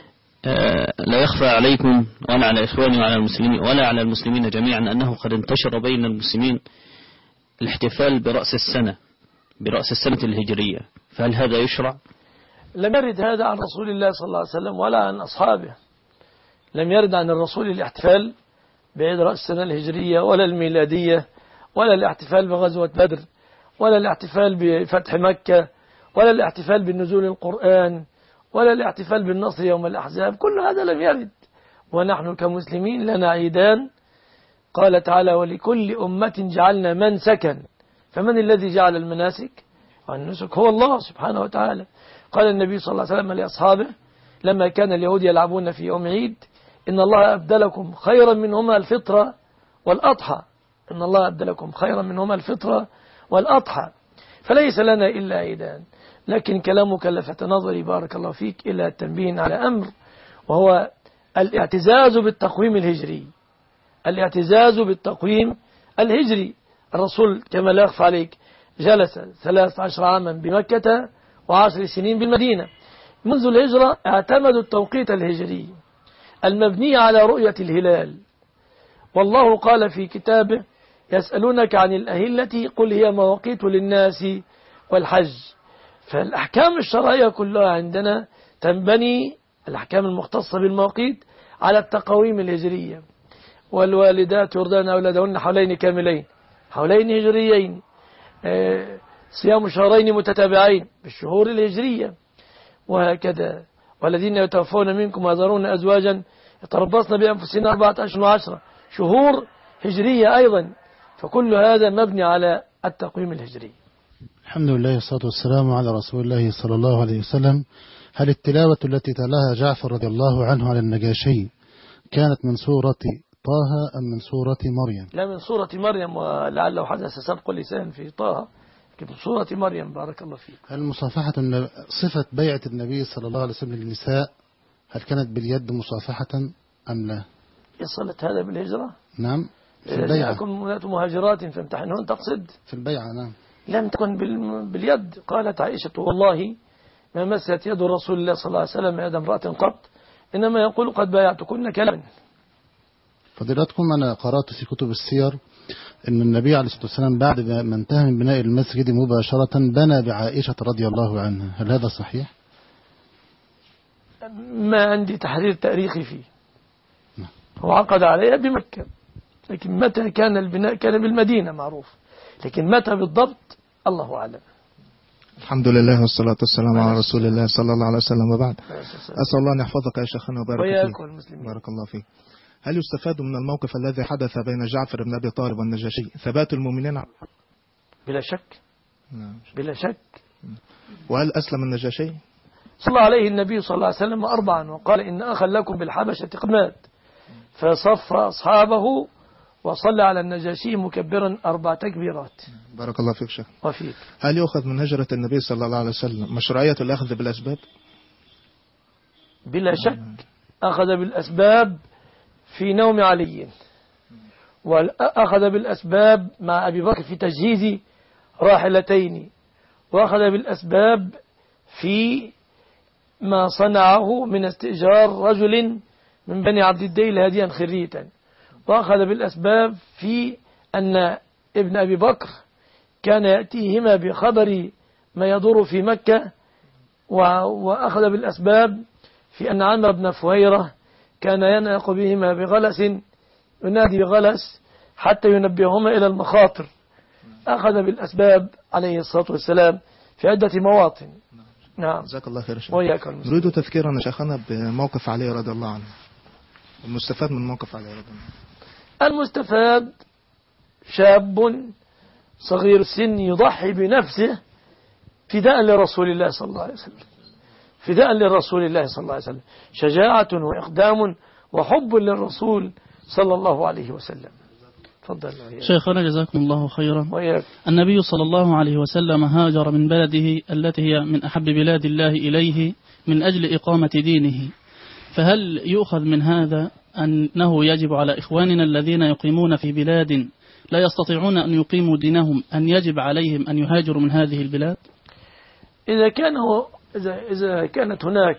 لا يخفى عليكم ولا على إخواني وعلى المسلمين ولا على المسلمين جميعا أنه قد انتشر بين المسلمين الاحتفال برأس السنة الهجرية، فهل هذا يشرع؟ لم يرد هذا عن رسول الله صلى الله عليه وسلم ولا عن أصحابه. لم يرد عن الرسول الاحتفال بعيد رأس السنة الهجرية ولا الميلادية ولا الاحتفال بغزوة بدر ولا الاحتفال بفتح مكة ولا الاحتفال بالنزول القرآن ولا الاحتفال بالنصر يوم الأحزاب. كل هذا لم يرد، ونحن كمسلمين لنا عيدان. قال تعالى ولكل أمة جعلنا منسكا، فمن الذي جعل المناسك والنسك؟ هو الله سبحانه وتعالى. قال النبي صلى الله عليه وسلم لأصحابه لما كان اليهود يلعبون في يوم عيد إن الله أبدلكم خيرا منهما الفطرة والأضحى، إن الله أبدلكم خيرا منهما الفطرة والأضحى، فليس لنا إلا عيدان. لكن كلامك لفت نظري بارك الله فيك إلى التنبيه على أمر، وهو الاعتزاز بالتقويم الهجري. الاعتزاز بالتقويم الهجري. الرسول كما لا يخفى عليك جلس 13 عاما بمكة و10 سنين بالمدينة. منذ الهجرة اعتمدوا التوقيت الهجري المبني على رؤية الهلال، والله قال في كتابه يسألونك عن الأهلة قل هي مواقيت للناس والحج. فالأحكام الشرعية كلها عندنا تنبني، الأحكام المختصة بالمواقيت، على التقويم الهجرية. والوالدات يرضعن أولادهن حولين كاملين، حولين هجريين، صيام شهرين متتابعين بالشهور الهجرية، وهكذا. والذين يتوفون منكم ويذرون أزواجا يتربصن بأنفسهن 4 أشهر و10 شهور هجرية أيضا. فكل هذا مبني على التقويم الهجري. الحمد لله والصلاة والسلام على رسول الله صلى الله عليه وسلم. هل التلاوة التي تلاها جعفر رضي الله عنه على النجاشي كانت من سورة طه أم من سورة مريم؟ لا، من سورة مريم، ولعله حدث سبق اللسان في طه، من سورة مريم بارك الله فيك. هل مصافحة صفة بيعة النبي صلى الله عليه وسلم للنساء هل كانت باليد مصافحة أم لا؟ يصلت هذا بالهجرة؟ نعم، في البيعة. يكون مهاجرات فامتحنون تقصد؟ في البيعة نعم. لم تكن باليد. قالت عائشة والله ما مست يد رسول الله صلى الله عليه وسلم يد امرأة قط، إنما يقول قد بايعتكن كلما. فضيلتكم أنا قرأت في كتب السير أن النبي عليه الصلاة والسلام بعد ما انتهى من بناء المسجد مباشرة بنى بعائشة رضي الله عنها، هل هذا صحيح؟ ما عندي تحرير تاريخي فيه. هو عقد عليها بمكة، لكن متى كان البناء؟ كان بالمدينة معروف، لكن متى بالضبط الله أعلم. الحمد لله والصلاة والسلام على رسول الله صلى الله عليه وسلم. وبعد، أسأل الله أن يحفظك يا شيخنا وبارك فيك. بارك الله فيك. هل يستفاد من الموقف الذي حدث بين جعفر بن أبي طالب والنجاشي ثبات المؤمنين؟ بلا شك، بلا شك. وهل أسلم النجاشي؟ صلى عليه النبي صلى الله عليه وسلم 4 وقال إن أخا لكم بالحبشة قد مات، فصف أصحابه وصلى على النجاشي مكبرا 4 تكبيرات. بارك الله فيك شيخ. وفيك. هل يؤخذ من هجرة النبي صلى الله عليه وسلم مشروعية الأخذ بالأسباب؟ بلا شك أخذ بالأسباب في نوم علي، وأخذ بالأسباب مع أبي بكر في تجهيز راحلتين، وأخذ بالأسباب في ما صنعه من استئجار رجل من بني عبد الديل هاديا خريتا، وأخذ بالأسباب في أن ابن أبي بكر كان يأتيهما بخبر ما يدور في مكة، وأخذ بالأسباب في أن عمرو بن فهيرة كان ينعق بهما بغلس، ينادي بغلس حتى ينبههما إلى المخاطر. أخذ بالأسباب عليه الصلاة والسلام في عدة مواطن. نعم. جزاك الله خير شيخ. نريد تذكيرنا شيخنا بموقف علي رضي الله عنه، المستفاد من موقف علي رضي الله عنه. المستفاد شاب صغير السن يضحي بنفسه فداء لرسول الله صلى الله عليه وسلم، فداء لرسول الله صلى الله عليه وسلم، شجاعة وإقدام وحب للرسول صلى الله عليه وسلم. تفضل شيخنا جزاكم الله خيرا. وياك. النبي صلى الله عليه وسلم هاجر من بلده التي هي من أحب بلاد الله إليه من أجل إقامة دينه، فهل يؤخذ من هذا أنه يجب على إخواننا الذين يقيمون في بلاد لا يستطيعون أن يقيموا دينهم أن يجب عليهم أن يهاجروا من هذه البلاد؟ إذا كانت هناك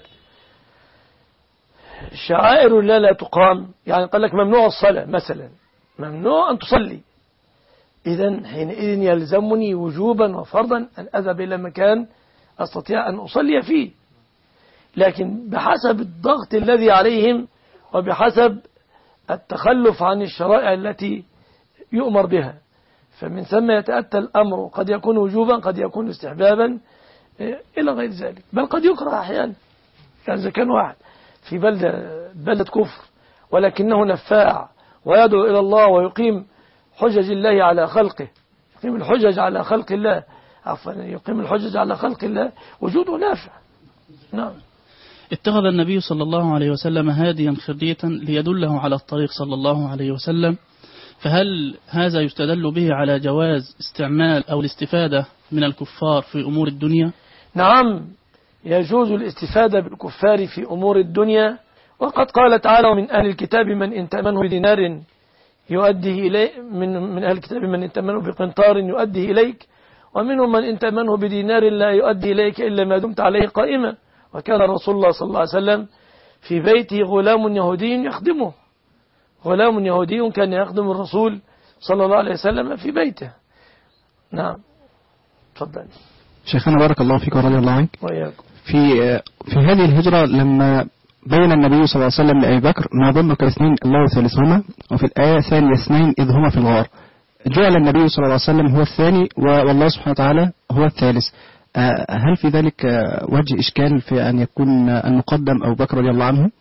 شعائر لا تقام، يعني قال لك ممنوع الصلاة مثلا، ممنوع أن تصلي، إذن حينئذ يلزمني وجوبا وفرضا أن أذهب إلى مكان أستطيع أن أصلي فيه، لكن بحسب الضغط الذي عليهم وبحسب التخلف عن الشرائع التي يؤمر بها، فمن ثم يتأتى الأمر، قد يكون وجوبا قد يكون استحبابا إلى غير ذلك، بل قد يكره أحيانا. يعني إذا كان واحد في بلدة كفر ولكنه نفاع ويدعو إلى الله ويقيم حجج الله على خلقه، يقيم الحجج على خلق الله، عفوا يقيم الحجج على خلق الله، وجوده نافع. نعم. اتخذ النبي صلى الله عليه وسلم هاديا خريتا ليدله على الطريق صلى الله عليه وسلم، فهل هذا يستدل به على جواز استعمال أو الاستفادة من الكفار في أمور الدنيا؟ نعم، يجوز الاستفادة بالكفار في أمور الدنيا، وقد قال تعالى: ومن أهل الكتاب من إن تأمنه بدينار يؤديه إليه، من أهل الكتاب من إن تأمنه بقنطار يؤديه إليك، ومنهم من إن تأمنه بدينار لا يؤدي إليك إلا ما دمت عليه قائما. وكان رسول الله صلى الله عليه وسلم في بيته غلام يهودي يخدمه، غلام يهودي كان يخدم الرسول صلى الله عليه وسلم في بيته. نعم. تفضل شيخنا بارك الله فيك ورضي الله عنك. وإياكم. في هذه الهجرة لما بين النبي صلى الله عليه وسلم لأبي بكر: ما ظنك اثنين الله ثالثهما، وفي الآية: ثاني اثنين إذ هما في الغار. جعل النبي صلى الله عليه وسلم هو الثاني والله سبحانه وتعالى هو الثالث. هل في ذلك وجه إشكال في أن يكون المقدم أبو بكر رضي الله عنه؟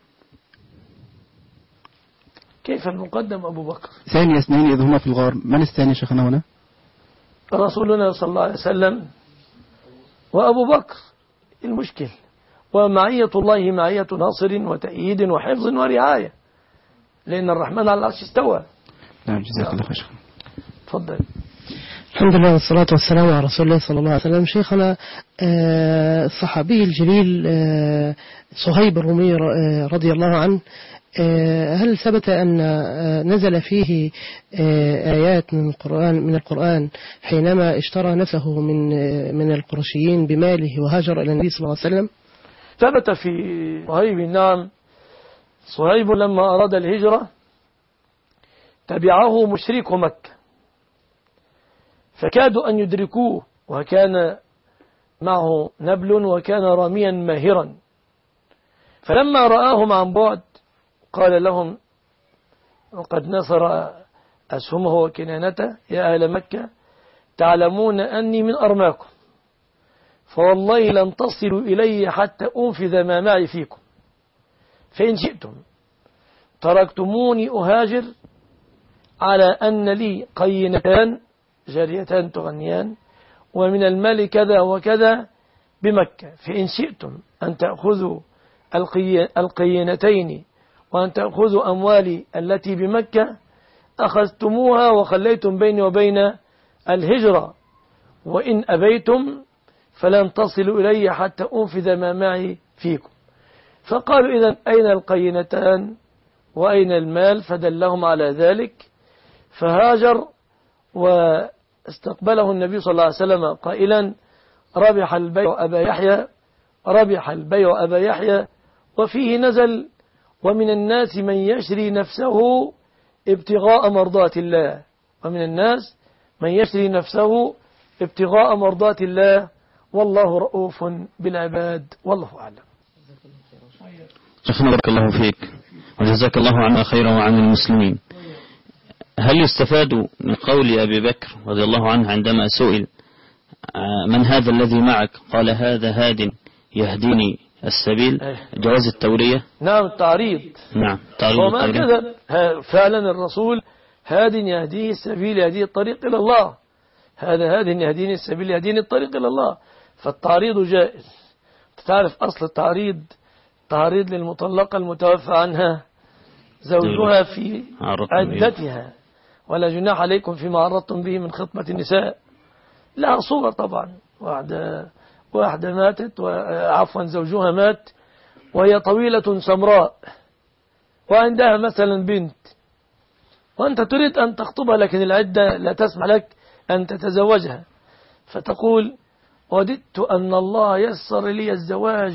كيف المقدم أبو بكر؟ ثاني اثنين إذ هما في الغار، من الثاني شيخنا هنا؟ رسولنا صلى الله عليه وسلم وأبو بكر. المشكل ومعية الله معية ناصر وتأييد وحفظ ورعاية، لأن الرحمن على العرش استوى. نعم جزاك الله خير. تفضل. الحمد لله والصلاة والسلام على رسول الله صلى الله عليه وسلم. شيخنا الصحابي الجليل صهيب الرومي رضي الله عنه، هل ثبت أن نزل فيه آيات من القرآن حينما اشترى نفسه من القرشيين بماله وهاجر إلى النبي صلى الله عليه وسلم؟ ثبت في صهيب. نعم. صهيب لما أراد الهجرة تبعه مشرك مكة، فكادوا أن يدركوه، وكان معه نبل وكان راميا ماهرا، فلما رآهم عن بعد قال لهم وقد نصر أسهمه وكنانته: يا أهل مكة تعلمون أني من أرماكم، فوالله لن تصلوا إلي حتى أنفذ ما معي فيكم، فإن شئتم تركتموني أهاجر على أن لي قينتان جاريتان تغنيان ومن المال كذا وكذا بمكة، فإن شئتم أن تأخذوا القينتين وأن تأخذوا أموالي التي بمكة أخذتموها وخليتم بيني وبين الهجرة، وإن أبيتم فلن تصلوا إلي حتى أنفذ ما معي فيكم. فقالوا: إذن أين القينتان وأين المال؟ فدلهم على ذلك، فهاجر واستقبله النبي صلى الله عليه وسلم قائلا: ربح البيع أبا يحيى، ربح البيع أبا يحيى. وفيه نزل: ومن الناس من يشري نفسه ابتغاء مرضات الله، ومن الناس من يشري نفسه ابتغاء مرضات الله، والله رؤوف بالعباد، والله أعلم. شيخنا بارك الله فيك. وجزاك الله عنا خيرا وعن المسلمين. هل يستفاد من قول أبي بكر رضي الله عنه عندما سئل من هذا الذي معك قال هذا هاد يهديني السبيل جواز التورية؟ نعم التعريض. نعم تعريض وما التورية. كذا فعلا الرسول هاد يهديه السبيل يهديه الطريق إلى الله. هذا هاد يهديني السبيل يهديني الطريق إلى الله. فالتعريض جائز. تعرف أصل التعريض تعريض للمطلقة المتوفى عنها زوجها في عدتها، ولا جناح عليكم فيما عرضتم به من خطبة النساء. لها صور طبعا، واحدة ماتت وعفوا زوجها مات وهي طويلة سمراء وعندها مثلا بنت، وأنت تريد أن تخطبها لكن العدة لا تسمح لك أن تتزوجها، فتقول وددت أن الله يسر لي الزواج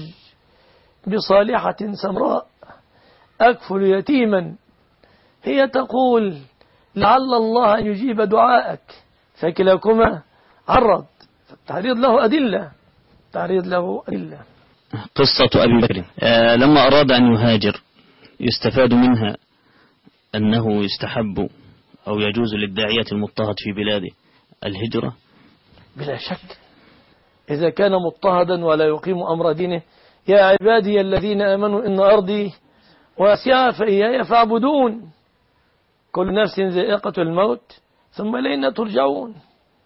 بصالحة سمراء أكفل يتيما. هي تقول لعل الله أن يجيب دعاءك، فكلاكما عرض. فالتعريض له أدلة. تعريض له أدلة. قصة أبي بكر لما أراد أن يهاجر يستفاد منها أنه يستحب أو يجوز للداعية المضطهد في بلاده الهجرة؟ بلا شك، إذا كان مضطهدا ولا يقيم أمر دينه. يا عبادي الذين آمنوا إن أرضي واسعة فإياي فاعبدون. كل نفس ذائقة الموت ثم إلينا ترجعون.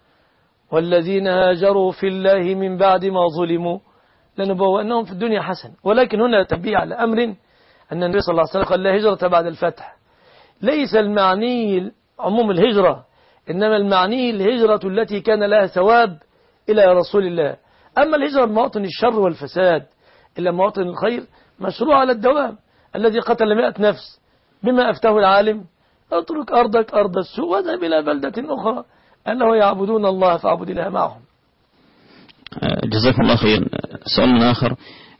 والذين هاجروا في الله من بعد ما ظلموا لنبوأنهم في الدنيا حسن. ولكن هنا تنبيه على أمر أن النبي صلى الله عليه وسلم قال لا هجرة بعد الفتح. ليس المعني عموم الهجرة، إنما المعني الهجرة التي كان لها ثواب إلى رسول الله. أما الهجرة بمواطن الشر والفساد إلا مواطن الخير مشروع على الدوام. الذي قتل 100 نفس بما أفتاه العالم اترك أرضك أرض السوء واذهب إلى بلدة أخرى أنه يعبدون الله فاعبد الله معهم. جزاكم الله خير. سؤال آخر،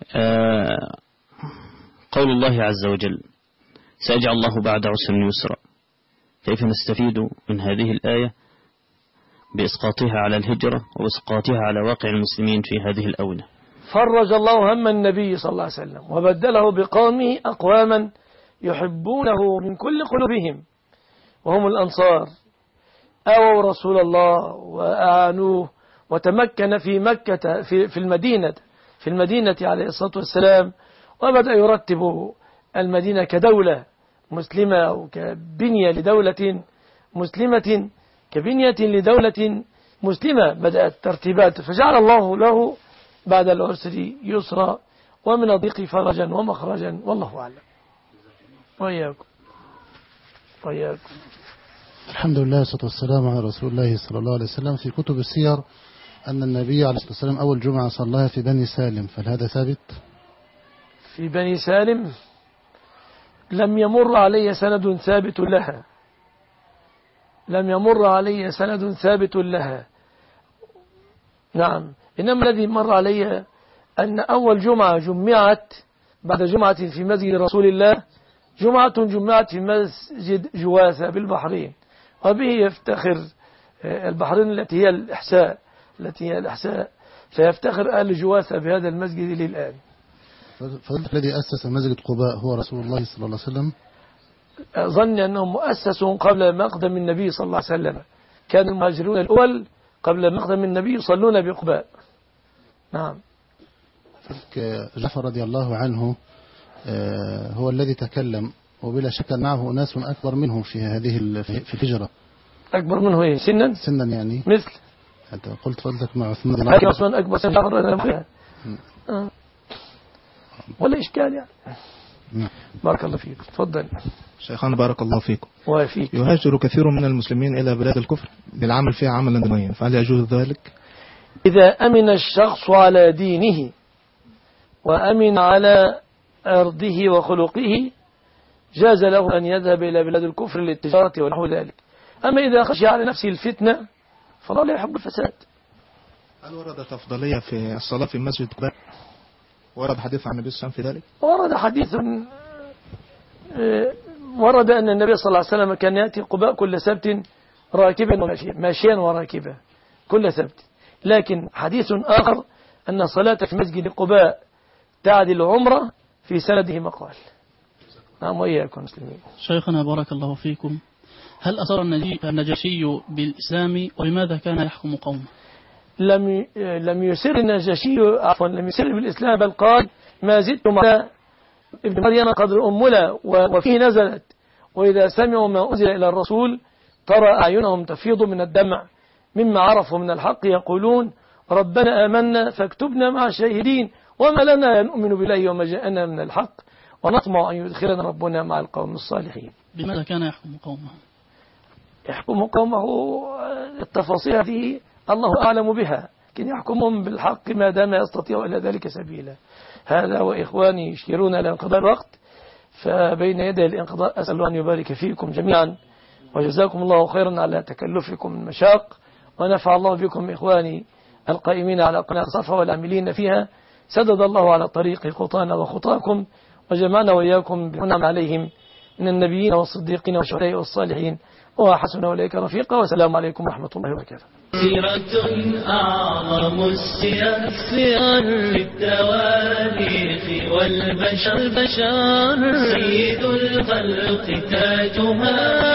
قول الله عز وجل سيجعل الله بعد عسر يسرا، كيف نستفيد من هذه الآية بإسقاطها على الهجرة وإسقاطها على واقع المسلمين في هذه الأونة؟ فرج الله هم النبي صلى الله عليه وسلم وبدله بقومه أقواما يحبونه من كل قلوبهم وهم الأنصار، آووا رسول الله وأعانوه وتمكن في مكة في المدينة عليه الصلاة والسلام، وبدأ يرتب المدينة كدولة مسلمة وكبنية لدولة مسلمة كبنية لدولة مسلمة. بدأت ترتيبات فجعل الله له بعد العسر يسرا ومن الضيق فرجا ومخرجا، والله أعلم. وإياكم. الحمد لله والصلاة والسلام على رسول الله صلى الله عليه وسلم. في كتب السير أن النبي عليه الصلاة والسلام أول جمعة صلاها في بني سالم، فهذا ثابت؟ في بني سالم لم يمر علي سند ثابت لها، لم يمر علي سند ثابت لها. نعم، إنما الذي مر علي أن أول جمعة جمعت بعد جمعة في مسجد رسول الله جمعت في مسجد جواثة بالبحرين، وبه يفتخر البحرين التي هي الإحساء فيفتخر أهل جواثة بهذا المسجد للآن. فضلت الذي أسس مسجد قباء هو رسول الله صلى الله عليه وسلم؟ ظن أنه مؤسس قبل مقدم النبي صلى الله عليه وسلم. كان المهاجرون الأول قبل مقدم النبي يصلون بقباء. نعم. جعفر رضي الله عنه هو الذي تكلم، وبلا شك معه أناس أكبر منه في هذه في الهجرة. أكبر منه إيه؟ سنا يعني مثل أنت قلت فضلك مع عثمان. عثمان أكبر سنا جعفر ولا إشكال يعني. بارك الله فيك. تفضل شيخنا بارك الله فيكم. وفيك. يهاجر كثير من المسلمين إلى بلاد الكفر بالعمل فيها عملا دنيا، فهل يجوز ذلك؟ إذا أمن الشخص على دينه وأمن على عرضه وخلقه جاز له أن يذهب إلى بلاد الكفر للتجارة ونحو ذلك. أما إذا خشي على نفسه الفتنة فلا لا يحب الفساد. هل وردت أفضلية في الصلاة في مسجد قباء؟ ورد حديث عن النبي صلى الله عليه وسلم في ذلك؟ ورد حديث ورد أن النبي صلى الله عليه وسلم كان يأتي قباء كل سبت راكبا وماشيا، ماشيا وراكبا كل سبت. لكن حديث آخر أن صلاة في مسجد قباء تعدل عمرة في سنده مقال. نعم وإياكم مسلمين. شيخنا بارك الله فيكم، هل أصر النجاشي بالإسلام ولماذا كان يحكم قومه؟ لم يسر النجاشي لم يسر بالإسلام، بل قال ما زدتم على ابن مريم قدر أملا، وفيه نزلت وإذا سمعوا ما أنزل إلى الرسول ترى أعينهم تفيض من الدمع مما عرفوا من الحق يقولون ربنا آمنا فاكتبنا مع الشاهدين وما لنا نؤمن بالله وما جاءنا من الحق ونطمع أن يدخلنا ربنا مع القوم الصالحين. بماذا كان يحكم قومه؟ يحكم قومه التفاصيل هذه الله أعلم بها، لكن يحكمهم بالحق ما دام يستطيع إلى ذلك سبيلا. هذا وإخواني يشيرون إلى انقضاء الوقت، فبين يدي الانقضاء أسأل أن يبارك فيكم جميعا وجزاكم الله خيرا على تكلفكم المشاق، ونفع الله بكم إخواني القائمين على قناة صفا والعاملين فيها. سدد الله على طريق خطانا وخطاكم وجمعنا وإياكم بمنعم عليهم من النبيين والصديقين والشهداء والصالحين وحسن أولئك رفيقا، والسلام عليكم ورحمة الله وبركاته. سيرة أعظم السير في التواريخ والبشر سيد الخلق تاجها